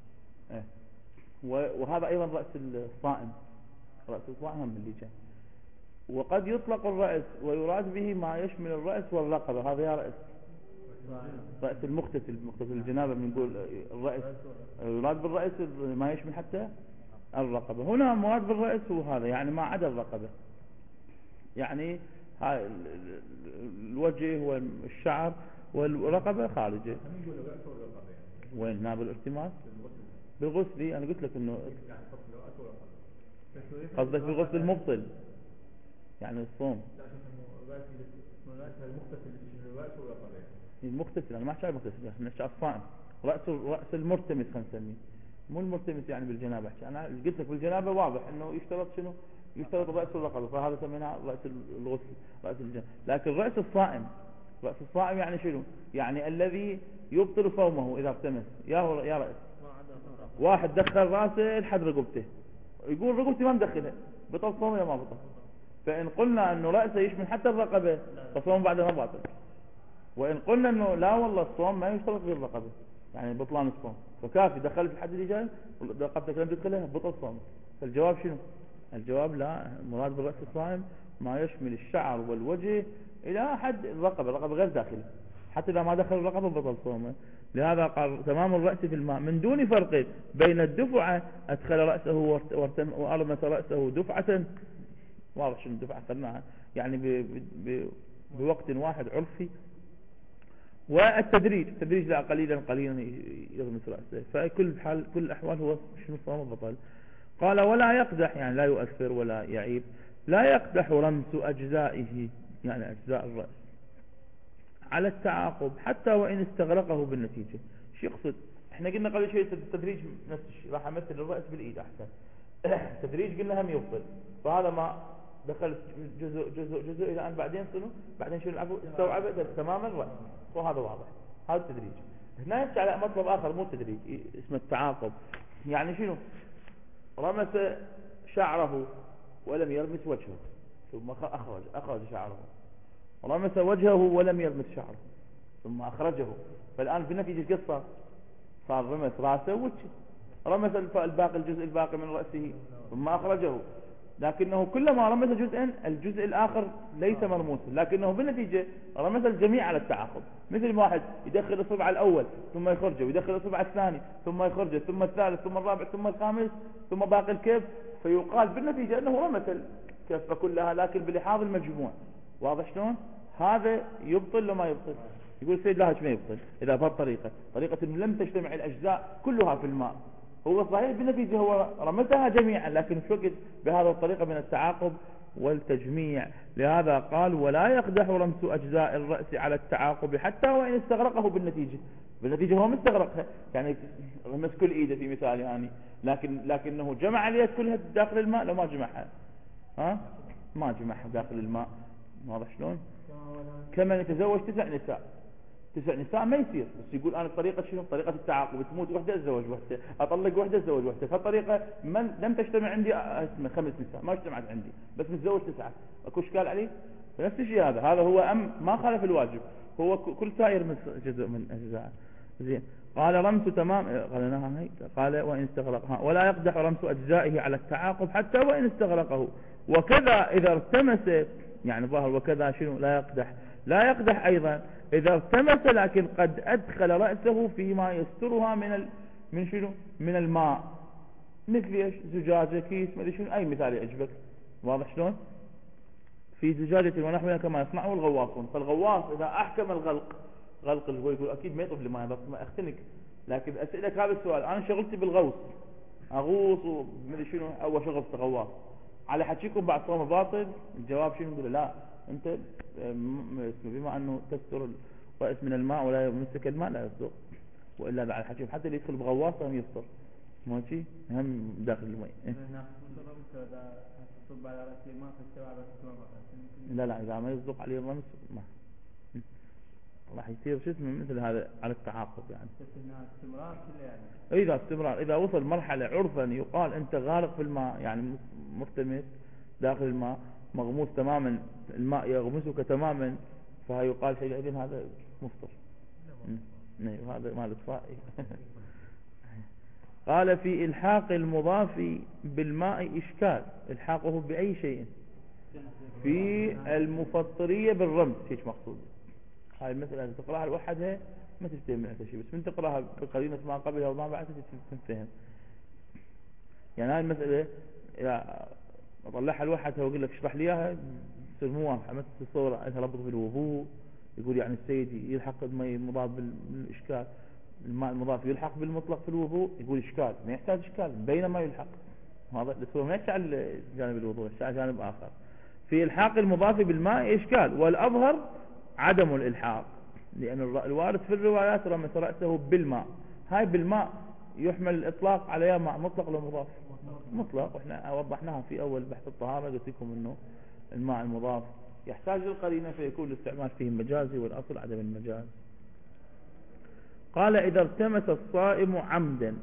وهذا أيضا رأس الصائم، رأس الصائم هم اللي جاء. وقد يطلق الرأس ويراد به ما يشمل الرأس والرقبة، هذا يا رأس المغتسل، مغتسل الجنابة بنقول الرأس، يراد بالرأس ما يشمل حتى الرقبة. هنا مراد بالرأس هو هذا، يعني ما عدا الرقبة، يعني هاي الوجه والشعر والرقبة خارجه. وين ناب الارتماس بالغسل؟ انا قلت لك انه قصدك بالغسل المبطل يعني الصوم. المغتسل انا ما احكي المغتسل، احنا نحكي الصائم، رأس المرتمس خلينا نسميه، مو المرتمس يعني بالجنابة. احكي انا قلت لك بالجنابة واضح انه يشترط شنو، يشترط الرأس والرقبة، فهذا سميناه رأس الغسل، رأس الجنابة. لكن رأس الصائم، رأس الصائم يعني شنو؟ يعني الذي يبطل صومه إذا ارتمس. يا رأس واحد دخل رأسه لحد رقبته، يقول رقبتي ما مدخلها، بطل صومه ولا ما بطل؟ فإن قلنا أنه رأسه يشمل حتى الرقبة فصوم بعد ما باطل. وإن قلنا أنه لا والله الصوم ما يشترط غير الرقبة، يعني بطلان الصوم، فكافي دخلت الحد اللي جاي رقبتك لم تدخلها بطل صوم. فالجواب شنو؟ الجواب لا، مراد بالرأس الصائم ما يشمل الشعر والوجه إلى حد الرقبة، الرقبة غير داخل، حتى إذا ما دخل الرقبة بطل صومه. لهذا قال تمام الرأس في الماء من دون فرق بين الدفعة أدخل رأسه وأرمس رأسه دفعة، واضح شنو الدفعة أخذناها، يعني بوقت واحد عرفي، والتدريج، التدريج لا قليلا قليلا يغمس رأسه. فكل حال كل الأحوال هو شنو صوم بطل. قال ولا يقدح، يعني لا يؤثر ولا يعيب، لا يقدح رمس أجزائه يعني أجزاء الرأس على التعاقب حتى وإن استغرقه بالنتيجة. شو يقصد؟ احنا قلنا قبل شيء التدريج نفس الشيء، راح امثل الرأس بالإيد أحسن. التدريج قلنا هم يبطل، فهذا ما دخل جزء جزء جزء إلى أن بعدين بعدين شنو العفو استوعب تماما الرأس، وهذا واضح. هذا التدريج. هنا يحكي على مطلب آخر مو التدريج، اسمه التعاقب. يعني شنو؟ رمس شعره ولم يلمس وجهه، ثم أخرج شعره. رمس وجهه ولم يلمس شعره ثم أخرجه. فالآن في النتيجة قصة صار رمس رأسه ووجهه، رمس الباقي الجزء الباقي من رأسه ثم أخرجه، لكنه كلما رمس جزءا الجزء الآخر ليس مرموسا، لكنه بالنتيجة رمس الجميع على التعاقب. مثل واحد يدخل الصبع الأول ثم يخرجه، ويدخل الصبع الثاني ثم يخرجه، ثم الثالث ثم الرابع ثم الخامس ثم باقي الكف، فيقال بالنتيجة أنه رمس الكفة كلها لكن بلحاظ المجموع. واضح شلون؟ هذا يبطل وما يبطل؟ يقول السيد لا ما يبطل إذا بهالطريقة، طريقة لم تجتمع الأجزاء كلها في الماء. هو صحيح بالنتيجة هو رمسها جميعا، لكن في وقت بهذا الطريقة من التعاقب والتجميع. لهذا قال ولا يقدح رمس أجزاء الرأس على التعاقب حتى وإن استغرقه بالنتيجة. بالنتيجة هو مستغرقها، يعني رمس كل إيده في مثال يعني، لكنه جمع اليد كلها داخل الماء. لو ما جمعها ما جمعها داخل الماء. واضح شلون؟ كما يتزوج 9 نساء ما يصير، بس يقول انا طريقه شنو؟ طريقه التعاقب، تموت وحده اتزوج وحده، اطلق وحده اتزوج وحده، فالطريقه لم تجتمع عندي اسمه 5 نساء ما اجتمعت عندي، بس متزوج 9، اكو اشكال عليه؟ فنفس الشيء هذا هو ما خالف الواجب، هو كل سائر من جزء من اجزاء. زين. قال رمس تمام قالناها هي، قال وان استغرقها ولا يقدح رمس اجزائه على التعاقب حتى وان استغرقه. وكذا اذا ارتمس، يعني ظاهر وكذا شنو لا يقدح ايضا اذا ارتمس لكن قد ادخل رأسه فيما يسترها من شنو؟ من الماء، مثل ايش؟ زجاجة، كيس، ما ادري شنو، اي مثال يعجبك. واضح شلون؟ في زجاجة ونحوها كما يصنعه الغواصون. فالغواص اذا احكم غلق اللي هو يقول اكيد ما يطلب لي ما اختنق، لكن اسالك هذا السؤال، انا شغلتي بالغوص، اغوص وما ادري شنو، اول شغلتي غواص، على حكيكم بعد صوم باطل؟ الجواب شنو؟ نقول لا، انت بما انه تستر الرأس من الماء ولا يمسك الماء لا يصدق، والا على حكيكم حتى اللي يدخل بغواصه هم يفطر، ماشي، هم داخل الماء. لا اذا ما يصدق عليه الرمس ما راح يصير شو اسمه مثل هذا على التعاقب يعني. استمرار يعني اذا استمرار، اذا وصل مرحله عرفا يقال انت غارق في الماء، يعني مرتمس داخل الماء مغموس تماما، الماء يغمسك تماما فيقال حينئذ هذا مفطر. نعم هذا مال الصائم. قال في إلحاق المضاف بالماء إشكال. إلحاقه بأي شيء؟ في المفطرية بالرمز، هيك مقصود. هاي المسألة تقرأها لوحدها ما تفتهم منها شيء، بس من تقرأها بقرينة ما قبلها وما بعدها تفهم. يعني هاي المسألة أطلعها لوحدها وأقول لك اشرح لي إياها تصير مو واضحة. مثل الصورة أنت ربط بالوضوء، يقول يعني السيد يلحق الماء المضاف بالإشكال، الماء المضاف يلحق بالمطلق في الوضوء، يقول إشكال، ما يحتاج إشكال بينما يلحق. هذا الصورة ما يشعل جانب الوضوء، يشعل جانب آخر. في إلحاق المضاف بالماء إشكال، والأظهر عدم الإلحاق، لأن الوارد في الروايات رمس رأسه بالماء. هاي بالماء يحمل الإطلاق على ماء مطلق ولا مضاف؟ مطلق. وإحنا وضحناها في أول بحث الطهارة، قلت لكم إنه الماء المضاف يحتاج للقرينة فيكون الاستعمال فيه مجازي، والأصل عدم المجاز. قال إذا التمس الصائم عمدا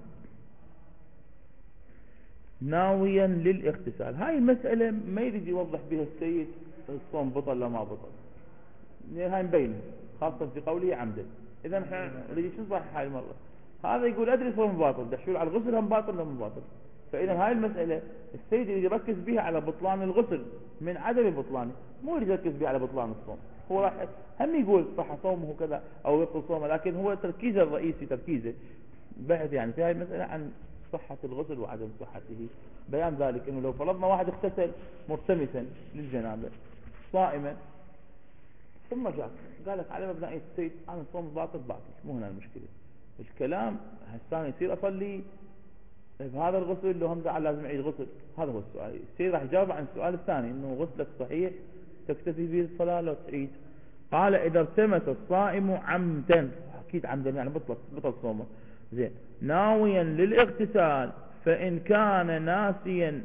ناويا للاغتسال. هاي المسألة ما يريد يوضح بها السيد الصوم بطل لا ما بطل، هاي مبينة خاصة في قوله عمدا. إذا نحن نريد شو نصحح هاي المرة؟ هذا يقول أدري صوم باطل، دحشول على الغسل هم باطل ولا مو باطل. فإذا هاي المسألة السيد يركز بها على بطلان الغسل من عدم بطلانه، مو يركز بها على بطلان الصوم. هو راح هم يقول صح صومه كذا أو يبطل صومه، لكن هو تركيزه الرئيسي تركيزه بحث يعني في هاي المسألة عن صحة الغسل وعدم صحته. بيان ذلك إنه لو فرضنا واحد اغتسل مرتمسا للجنابة صائما ثم جاء قال لك على مبنى السيد أنا صوم باطل مو هنا المشكلة. الكلام هالثاني يصير أصلي بهذا الغسل لو هم قاعد لازم يعيد غسل. هذا هو السؤال. السيد راح يجاوب عن السؤال الثاني إنه غسلك صحيح تكتفي به الصلاة لو تعيد. قال إذا ارتمس الصائم عمدا، أكيد عمدا يعني بطل صومه، زين، ناويا للاغتسال، فإن كان ناسيا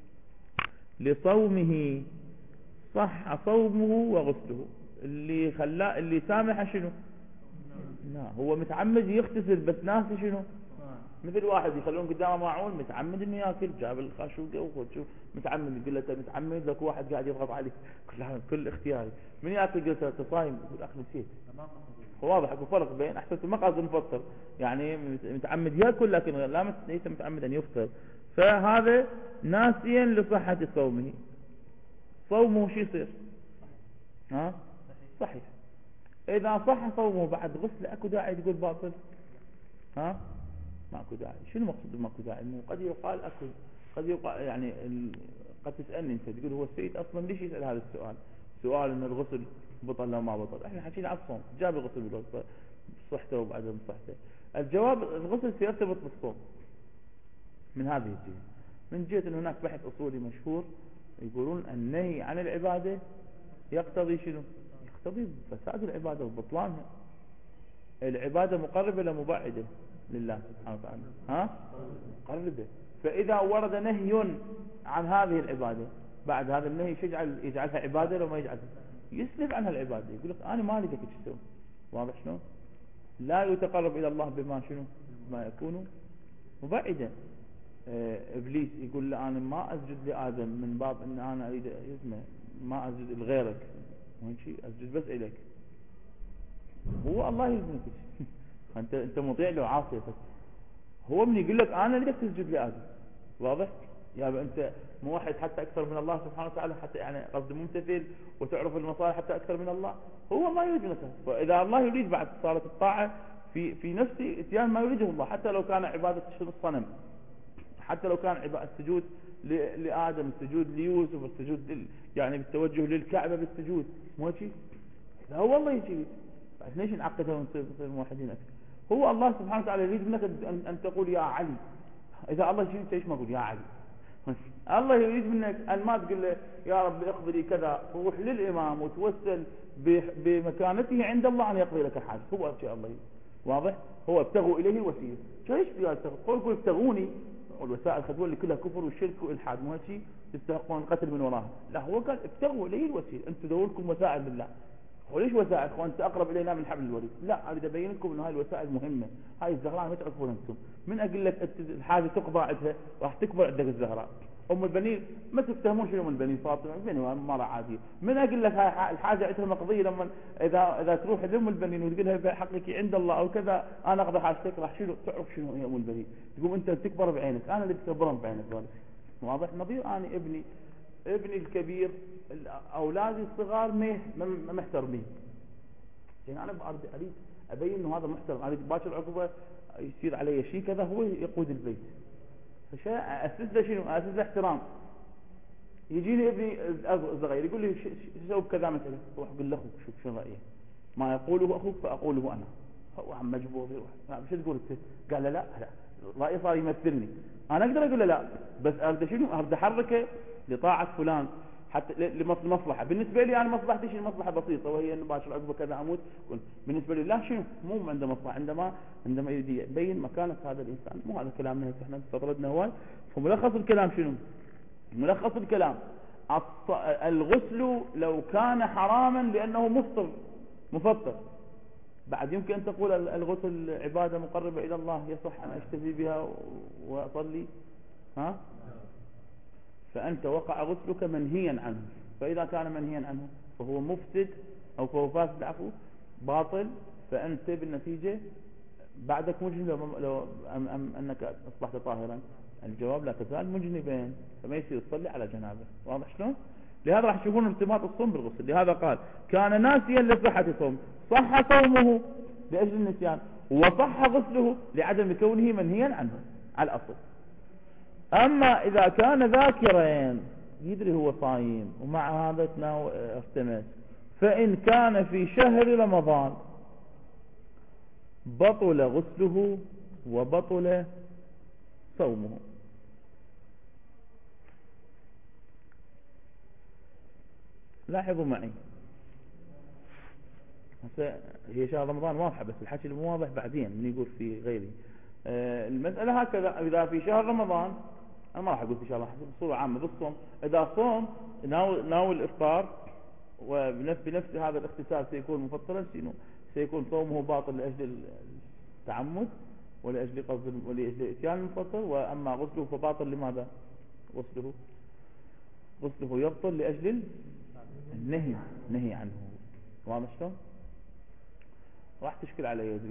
لصومه صح صومه وغسله. اللي خلاه اللي سامح شنو؟ هو متعمد يغتسل بس ناسي شنو؟ مثل واحد يخلون قدامه ماعون متعمد انه ياكل، جاب الخاشوقه وشوف متعمد، يقول له انت متعمد، لك واحد قاعد يضغط عليك كل اختياري من ياكل، قلت له صايم، يقول اخ نسيت. واضح اكو فرق بين احسن ما قصد نفطر، يعني متعمد ياكل لكن لا ليس متعمد ان يفطر. فهذا ناسيا لصحة صومه، صومه شو يصير؟ صحيح. اذا صح صومه بعد غسل اكو داعي تقول باطل؟ ماكو داعي. شنو مقصود ماكو داعي؟ انه قد يقال اكل، قد يقال يعني قد تسالني انت تقول هو السيد اصلا ليش يسال هذا السؤال؟ سؤال ان الغسل بطل لا ما بطل، احنا حكينا على الصوم، جاب الغسل بالوقت صحته وبعدم صحته. الجواب الغسل سيرتبط بالصوم من هذه الجهه. من جهه ان هناك بحث اصولي مشهور يقولون النهي عن العباده يقتضي شنو؟ يقتضي فساد العباده وبطلانها. العباده مقربه ولا مبعده لله سبحانه وتعالى؟ مقربه. فاذا ورد نهي عن هذه العباده بعد هذا النهي يجعلها عباده لو ما يجعلها يسلب عنها العباده، يقول لك انا ما اريدك تسوي. واضح شلون؟ لا يتقرب الى الله بما شنو؟ ما يكون مبعدا. ابليس يقول له انا ما اسجد لادم من باب ان انا اريد ما اسجد لغيرك، اسجد بس اليك. هو الله يلزمك انت مطيع له عاصي، هو من يقول لك انا اريدك تسجد لادم. واضح؟ يا انت موحد حتى اكثر من الله سبحانه وتعالى، حتى يعني قصد ممتثل وتعرف المصالح حتى اكثر من الله. هو ما يريد مثلا، فاذا الله يريد بعد صارت الطاعه في نفس اتيان ما يريده الله، حتى لو كان عباده الصنم، حتى لو كان السجود لادم، السجود ليوسف، السجود يعني بالتوجه للكعبه بالسجود، مو شيء. لا هو الله يجي ليش نعقدها ونصير موحدين اكثر؟ هو الله سبحانه وتعالى يريد منك ان تقول يا علي. اذا الله يجي ليش ما اقول يا علي؟ الله يريد منك ان ما تقول له يا رب اقضي لي كذا، روح للامام وتوسل بمكانته عند الله ان يقضي لك الحاجه. هو شيء الله يريد. واضح؟ هو ابتغوا اليه الوسيله. ليش قول ابتغوني، والوسائل خذوها اللي كلها كفر وشرك والحاد، مو شيء تستحقون القتل من وراها. لا هو قال ابتغوا اليه الوسيله، انتم دوروا لكم وسائل بالله. وليش وسائل؟ اخوان انت اقرب الينا من حبل الوريد. لا اريد ابين لكم ان هاي الوسائل مهمه، هاي الزهراء ما تعرفونها انتم. من اقول لك الحاجه تقضى عندها راح تكبر عندك الزهراء. ام البنين ما تفتهمون شنو ام البنين فاطمه بني مرة عادية. من اقول لك هاي الحاجة عندها مقضية، لما اذا تروح لام البنين وتقول لها بحقك عند الله او كذا انا اقضي حاجتك، راح شنو تعرف شنو هي ام البنين، تقوم انت تكبر بعينك، انا اللي بكبرهم بعينك. واضح؟ نظير انا ابني الكبير اولادي الصغار ما محترمين، يعني انا اريد ابين انه هذا محترم، اريد باكر عقبه يصير علي شيء كذا هو يقود البيت، فشيء اسس له شنو؟ اسس له احترام. يجيني ابني الصغير يقول لي شو اسوي بكذا مثلا، اروح اقول له اخوك شو رايك؟ ما يقوله اخوك فاقوله انا. هو عم مجبور يروح شو تقول انت؟ قال لا رايي صار يمثلني، انا اقدر اقول له لا، بس اريد شنو؟ اريد احركه لطاعه فلان، حتى لمصلحه. بالنسبه لي انا مصلحتي شنو؟ مصلحه بسيطه، وهي انه باشر عقبه كذا اموت. بالنسبه لي لا، شنو مو عنده مصلحه، عندما يبين مكانه هذا الانسان. مو هذا كلامنا احنا استطردنا هواي. فملخص الكلام شنو؟ ملخص الكلام الغسل لو كان حراما لانه مفطر، بعد يمكن ان تقول الغسل عباده مقربه الى الله يصح ان اشتفي بها واصلي، ها؟ فأنت وقع غسلك منهيا عنه، فإذا كان منهيا عنه فهو مفسد أو فهو فاسد العفو باطل، فأنت بالنتيجة بعدك مجنب لو أنك أصبحت طاهرا. الجواب لا تزال مجنبا، فما يصير تصلي على جنابه. واضح شلون؟ لهذا راح تشوفون ارتباط الصوم بالغسل. لهذا قال كان ناسيا لصحة صوم، صح صومه لأجل النسيان، وصح غسله لعدم كونه منهيا عنه على الأصل. أما إذا كان ذاكرا يدري هو صايم ومع هذا ارتمس، فإن كان في شهر رمضان بطل غسله وبطل صومه. لاحظوا معي، هي شهر رمضان واضحة، بس الحكي مو واضح بعدين من يقول في غيره. المسألة هكذا، إذا في شهر رمضان، أنا ما راح أقول في شهر رمضان بصورة عامة بالصوم، إذا صوم ناول الإفطار وبنفس هذا الاغتسال سيكون مفطرا، سيكون صومه باطل لأجل التعمد ولأجل قصد ولأجل إتيان المفطر. وأما غسله فباطل. لماذا غسله يبطل لأجل النهي عنه. واضح شلون؟ راح تشكل علي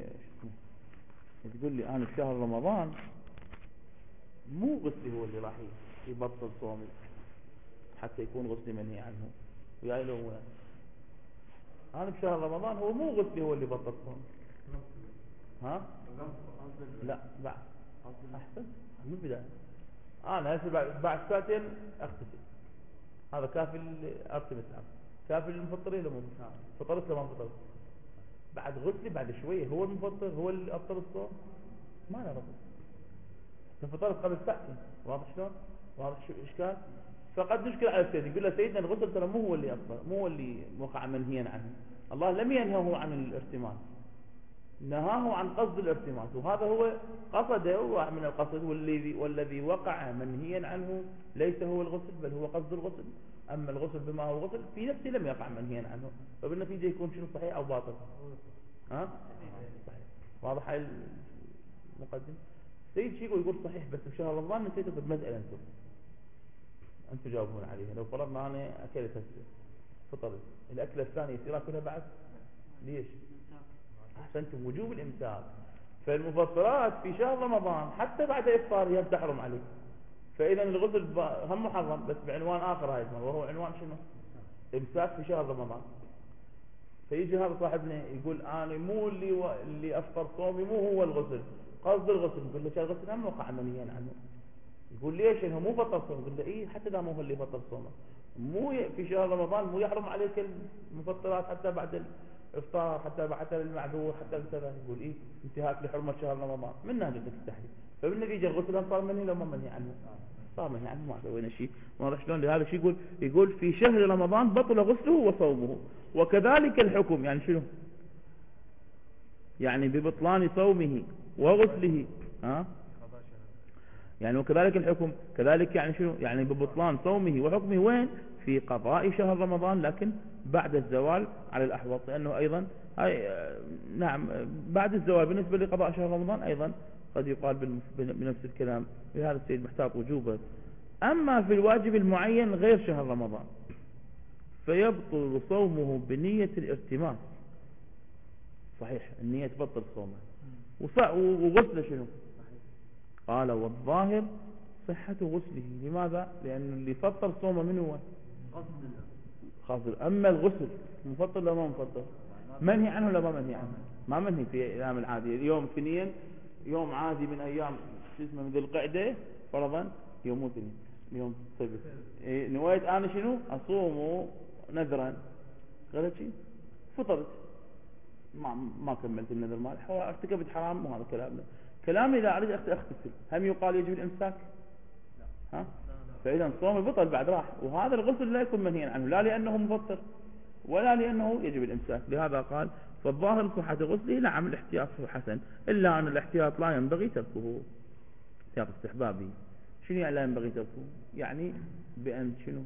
تقول لي أنا في شهر رمضان مو غسلي هو اللي راح يبطل صومي حتى يكون غسلي منهي عنه، وياي له أنا في شهر رمضان هو مو غسلي هو اللي بطل صومي. ها؟ لا بعد أحسن من البداية. أنا هسه بعد ساعتين أغتسل، هذا كافي أرتمس كافي للمفطرين لو مو فطرت لو ما فطرت. بعد غسلي بعد شوية هو المفطر هو اللي أفطر الصوم، ما له ربط. فطرت قبل ساعتين. واضح شلون؟ واضح شو الإشكال؟ فقد نشكل على السيد يقول له سيدنا الغسل ترى مو هو اللي أفطر، مو هو اللي وقع منهيا عنه. الله لم ينهه عن الارتماس، نهاه عن قصد الارتماس، وهذا هو قصده من القصد، والذي وقع منهيا عنه ليس هو الغسل بل هو قصد الغسل. أما الغسل بما هو غسل في نفسه لم يقع منهيا عنه، فبالنتيجة يكون شنو صحيح أو باطل؟ ها؟ صحيح. واضح هاي المقدمة؟ سيد شيء يقول صحيح بس بشهر رمضان نسيته في المسألة. أنتم جاوبون عليها. لو فرضنا أنا أكلت فطرت، الأكلة الثانية يصير أكلها بعد؟ ليش؟ أحسنتم، وجوب الإمساك. فالمفطرات في شهر رمضان حتى بعد إفطارها تحرم عليه. فإذا الغسل هم محرم بس بعنوان آخر هاي المرة، وهو عنوان شنو؟ إمساك في شهر رمضان. فيجي هذا صاحبنا يقول أنا مو اللي أفطر صومي مو هو الغسل، قصد الغسل. يقول له الغسل هم وقع منهيا عنه. يقول ليش؟ إنه مو فطر صوم. يقول له إيه حتى ده مو هو اللي فطر صومه، مو في شهر رمضان مو يحرم عليك المفطرات حتى بعد الإفطار، حتى المعذور، حتى كذا. يقول إيه انتهاك لحرمة شهر رمضان من نهجة التحريم. فبالنتيجة الغسل صار منهي لو ما منهي عنه؟ صار منهي عنه، ما سوينا شيء. واضح شلون؟ لهذا شيء يقول في شهر رمضان بطل غسله وصومه، وكذلك الحكم. يعني شنو؟ يعني ببطلان صومه وغسله. ها؟ يعني وكذلك الحكم كذلك يعني شنو؟ يعني ببطلان صومه وحكمه وين؟ في قضاء شهر رمضان، لكن بعد الزوال على الأحوط. لأنه أيضا نعم بعد الزوال بالنسبة لقضاء شهر رمضان أيضا قد يقال بنفس الكلام. لهذا السيد محتاط وجوبه أما في الواجب المعين غير شهر رمضان فيبطل صومه بنية الارتماس. صحيح النية تبطل صومه. وغسله شنو؟ قال والظاهر صحة غسله. لماذا؟ لأن اللي فطر صومه من هو؟ خاطر. أما الغسل مفطر ولا ما مفطر؟ منهي عنه ولا ما منهي عنه؟ ما منهي في الأيام العادية. اليوم اثنين يوم عادي من أيام من ذي القعدة فرضا يوم اثنين يوم سبت نويت أنا شنو أصوم نذرا قالت شيء فطرت ما كملت النذر مالي ارتكبت حرام. وهذا كلامي إذا أريد أغتسل هم يقال يجب الإمساك؟ ها؟ فإذا صوم البطل بعد راح. وهذا الغسل لا يكون منهيا عنه لا لأنه مفطر ولا لأنه يجب الإمساك. لهذا قال فالظاهر صحة غسله نعم الاحتياط حسن إلا أن الاحتياط لا ينبغي تركه. احتياط استحبابي. شنو يعني لا ينبغي تركه؟ يعني بأن شنو؟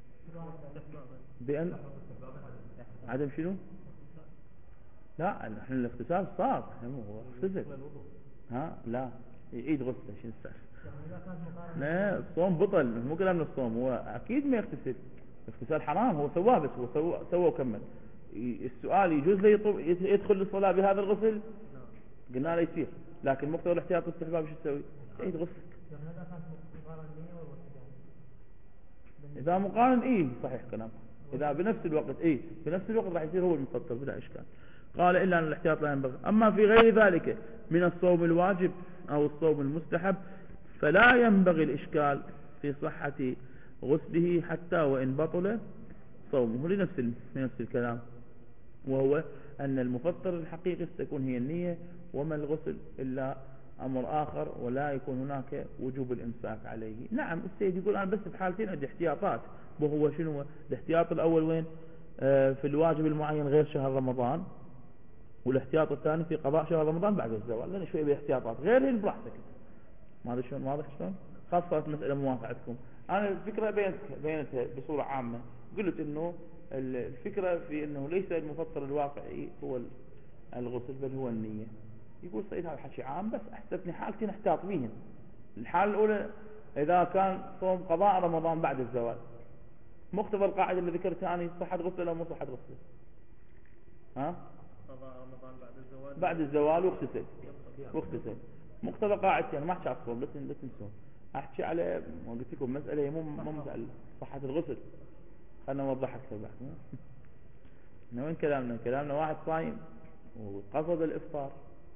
بأن عدم شنو؟ لا نحن الاغتسال صار هو اغتسل. ها لا يعيد غسله شنو السالفة؟ لا الصوم بطل مو كلامنا الصوم. هو أكيد ما يغتسل. الاغتسال حرام. هو سواه بس هو سوى وكمل. السؤال يجوز له يدخل الصلاة بهذا الغسل؟ قلنا له يصير. لكن مقتضى الاحتياط والاستحباب شو تسوي؟ تعيد غسل. إذا مقارن إيه صحيح كلام. إذا بنفس الوقت إيه بنفس الوقت راح يصير هو المفطر بلا إشكال. قال إلا أن الاحتياط لا ينبغي. أما في غير ذلك من الصوم الواجب أو الصوم المستحب فلا ينبغي الإشكال في صحة غسله حتى وإن بطل صومه لنفس الكلام. وهو أن المفطر الحقيقي ستكون هي النية وما الغسل إلا أمر آخر ولا يكون هناك وجوب الإمساك عليه. نعم السيد يقول أنا بس في حالتين عندي احتياطات. وهو شنو الاحتياط الأول وين؟ في الواجب المعين غير شهر رمضان. والاحتياط الثاني في قضاء شهر رمضان بعد الزوال. لأن شوية باحتياطات غيرهن براحتك. ما أدري شلون واضح شلون؟ خاصة مسألة موافقتكم. أنا الفكرة بينتها بصورة عامة. قلت إنه الفكرة في إنه ليس المفطر الواقعي هو الغسل بل هو النية. يقول سيد هذا حكي عام بس أحسبني حالتين احتاط بيهن. الحالة الأولى إذا كان صوم قضاء رمضان بعد الزوال مقتضى القاعدة اللي ذكرتها أنا صحة غسل أو مو صحة غسل؟ ها؟ قضاء رمضان بعد الزوال واغتسل. مقتضى قاعدتي أنا ما أحكي على الصوم لا تنسون. أحكي على ما قلت لكم مسألة مو مسألة صحة الغسل. خلنا نوضح أكثر بعد. وين كلامنا واحد صايم وقصد الإفطار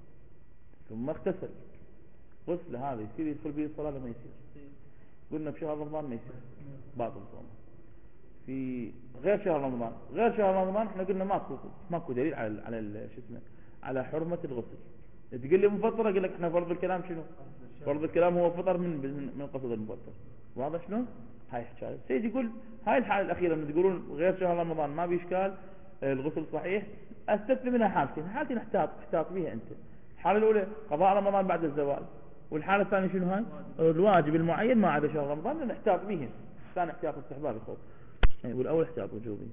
ثم اغتسل غسل هذا يصير يدخل به الصلاة ما يصير؟ قلنا بشهر رمضان ما يصير باطل صومه. في غير شهر رمضان احنا قلنا ماكو دليل على شو اسمه على حرمة الغسل. تقول لي مفطر اقول لك احنا فرض الكلام شنو؟ فرض الكلام هو فطر من قصد المفطر. واضح شلون؟ هاي حكايه. سيد يقول هاي الحالة الأخيرة من تقولون غير شهر رمضان ما بإشكال الغسل صحيح. استثني منها حالتين احتاط بيها أنت. الحالة الأولى قضاء رمضان بعد الزوال. والحالة الثانية شنو هاي؟ الواجب المعين ما عدا شهر رمضان لأن احتاط بيهن. الثاني احتياط استحبابي خوف. والأول احتياط وجوبي.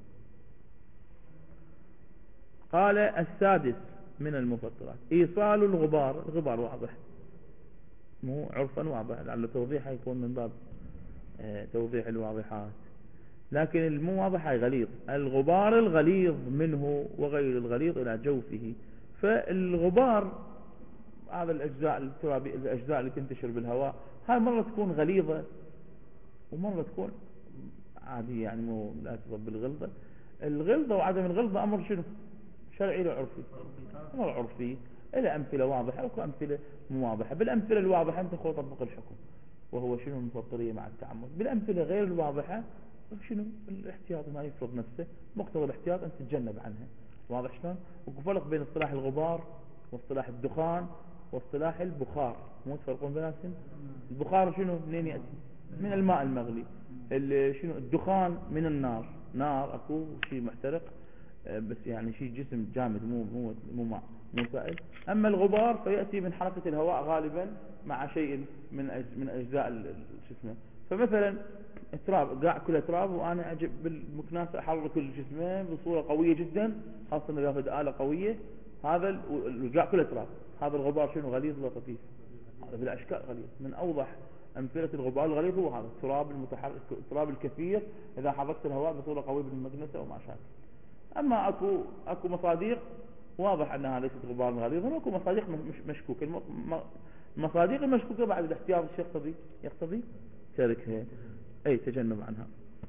قال السادس من المفطرات إيصال الغبار واضح مو عرفا واضح لعل توضيحه يكون من باب توضيح الواضحات. لكن المو واضح غليظ. الغبار الغليظ منه وغير الغليظ إلى جوفه. فالغبار هذا الأجزاء اللي تنتشر بالهواء هاي مرة تكون غليظة ومرة تكون عادية يعني مو لا تصب بالغلظة. الغلظة وعدم الغلظة أمر شنو؟ شرعي ولا عرفي؟ أمر عرفي. إلى أمثلة واضحة وكو أمثلة مو واضحة. بالأمثلة الواضحة أنت خو طبق الحكم وهو شنو المفطرية مع التعمد. بالأمثلة غير الواضحة شنو الاحتياط ما يفرض نفسه. مقتضى الاحتياط أن تتجنب عنها. واضح شلون؟ وفرق بين اصطلاح الغبار واصطلاح الدخان واصطلاح البخار. مو تفرقون بيناتهم؟ البخار شنو منين يأتي؟ من الماء المغلي. شنو الدخان من النار. نار اكو شيء محترق بس يعني شيء جسم جامد مو ماء مو سائل. اما الغبار فيأتي من حركة الهواء غالبا مع شيء من اجزاء شو اسمه. فمثلا تراب قاع كله تراب وانا اجيب بالمكناس احرك الجسم بصورة قوية جدا خاصة اذا اخذ آلة قوية. هذا القاع كله تراب. هذا الغبار شنو غليظ ولا خفيف؟ هذا بالاشكال غليظ. من اوضح أمثلة الغبار الغليظ هو هذا التراب المتحرك، التراب الكثير إذا حركت الهواء بصورة قوية بالمكنسة وما شابه. أما أكو مصادق واضح أنها ليست غبار غليظ، وأكو مصادق مش مشكوكة. المصادق المشكوكة بعد الاحتياط الشيء يقتضي تركها، أي تجنب عنها.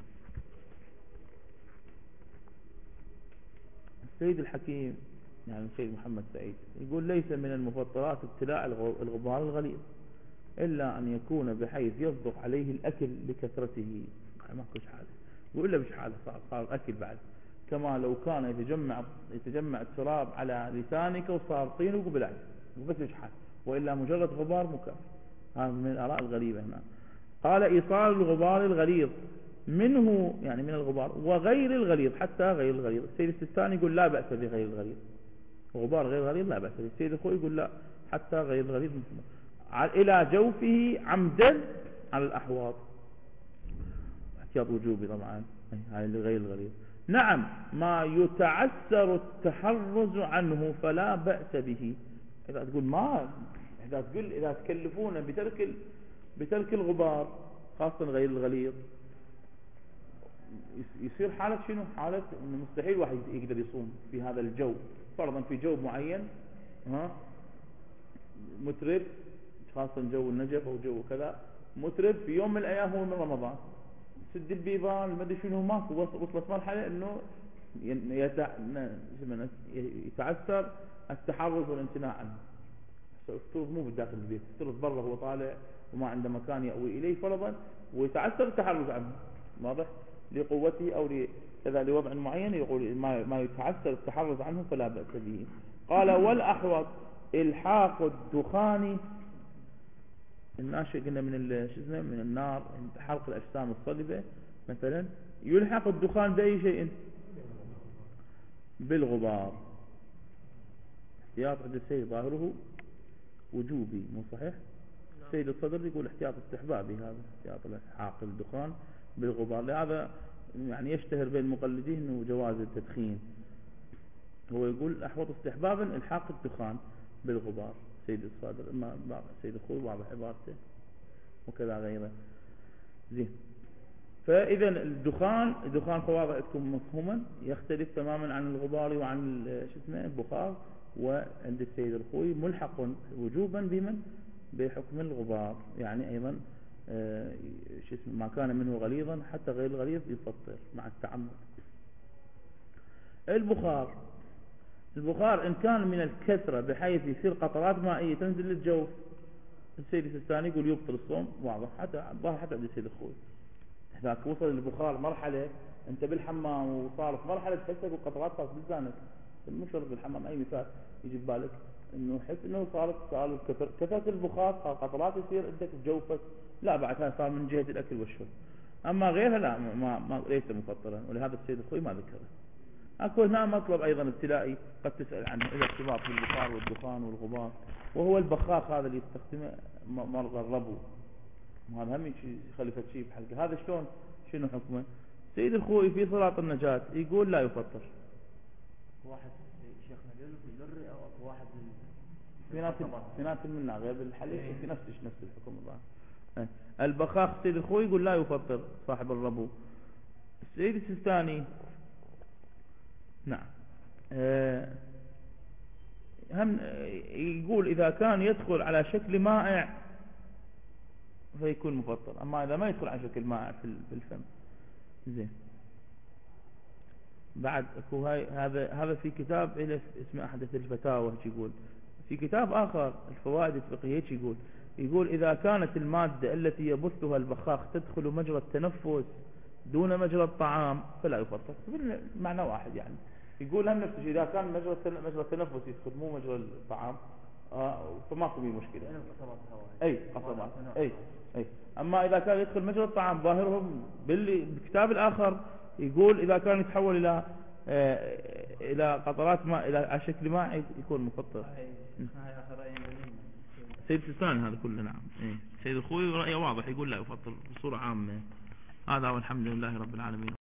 السيد الحكيم يعني السيد محمد سعيد يقول ليس من المفطرات ابتلاع الغبار الغليظ إلا أن يكون بحيث يصدق عليه الأكل لكثرته. ما كوش حاله، يقول له مش حاله، صار أكل بعد، كما لو كان يتجمع التراب على لسانك وصار طين وقبلعك بس مش حال، وإلا مجرد غبار مكافئ. هذا من الآراء الغريبة هنا. قال إيصال الغبار الغليظ منه يعني من الغبار وغير الغليظ حتى غير الغليظ. السيد السيستاني يقول لا بأس بغير الغليظ، غبار غير غليظ لا بأس به. السيد الخوئي يقول لا حتى غير الغليظ إلى جوفه عمدا على الأحواض، احتياط وجوبي طبعا هاي غير الغليظ. نعم ما يتعسر التحرز عنه فلا بأس به. إذا تقول إذا تكلفون بترك الغبار خاصة غير الغليظ، يصير حالة شنو؟ حالة إنه مستحيل واحد يقدر يصوم في هذا الجو. فرضا في جو معين مترب، خاصة جو النجف أو جو كذا، مترب في يوم من الأيام هو من رمضان، سد البيبان ما ادري شنو، ماكو، وصلت مرحلة إنه يتعسر التحرز والامتناع عنه. افترض مو بالداخل البيت، افترض برا هو طالع وما عنده مكان يأوي إليه فرضا، ويتعسر التحرز عنه، واضح، لقوته أو كذا لوضع معين، يقول ما يتعسر التحرز عنه فلا بأس به. قال والأحوط إلحاق الدخان الناشئ قلنا من النار، حرق الأجسام الصلبة مثلا، يلحق الدخان بأي شيء؟ بالغبار. احتياط عند السيد ظاهره وجوبي مو صحيح. السيد الصدر يقول احتياط استحبابي، هذا احتياط الحاق الدخان بالغبار، لهذا يعني يشتهر بين المقلدين انه جواز التدخين. هو يقول احوط استحبابا الحاق الدخان بالغبار سيد الصادر، اما بعض سيد الخوي واضح عبارته وكذا غيره. زين، فاذا الدخان فواضح تكون مفهوما، يختلف تماما عن الغبار وعن البخار. وعند السيد الخوي ملحق وجوبا بمن؟ بحكم الغبار، يعني ايضا ما كان منه غليظا حتى غير الغليظ يفطر مع التعمد. البخار إن كان من الكثرة بحيث يصير قطرات مائية تنزل للجوف، السيد السيستاني يقول يبطل الصوم، واضح حتى عند السيد الخوي. إذا وصل البخار مرحلة أنت بالحمام وصارت مرحلة تحسك وقطرات صارت بلسانك، مو شرط بالحمام، أي مثال يجي ببالك إنه حس إنه صار كثرة البخار، صار قطرات يصير عندك بجوفك، لا بعد هذا صار من جهة الأكل والشرب. أما غيرها لا، ما ليس مفطرا، ولهذا السيد الخوي ما ذكره. أكو هنا مطلب أيضا ابتلائي قد تسأل عنه، إذا ارتباط بالبخار والدخان والغبار، وهو البخاخ هذا اللي يستخدمه مرضى الربو، وهذا هم خلفت شيء بحلقه. هذا شنو حكمه؟ سيد الخوي في صلاة النجاة يقول لا يفطر. واحد شيخنا قال في الرئة أو واحد في ناس منا غير بالحليب في نفس الحكم. الله البخاخ سيد الخوي يقول لا يفطر صاحب الربو. السيد السيستاني نعم هم يقول إذا كان يدخل على شكل مائع فيكون مفطر، أما إذا ما يدخل على شكل مائع في الفم. زين، بعد اكو هذا في كتاب اسمه أحدث الفتاوى، يقول في كتاب آخر الفوائد الفقهية يقول إذا كانت المادة التي يبثها البخاخ تدخل مجرى التنفس دون مجرى الطعام فلا يفطر. معنى واحد يعني، يقول هم نفس الشيء، إذا كان مجرى التنفس يدخل مو مجرى الطعام فماكو بيه مشكلة. أي قصبات أي. أما إذا كان يدخل مجرى الطعام ظاهرهم بالكتاب الآخر يقول إذا كان يتحول إلى قطرات ماء على شكل ماء يكون مفطر. سيد السيستاني هذا كله نعم. سيد الخوي رأيه واضح يقول لا يفطر بصورة عامة. هذا والحمد لله رب العالمين.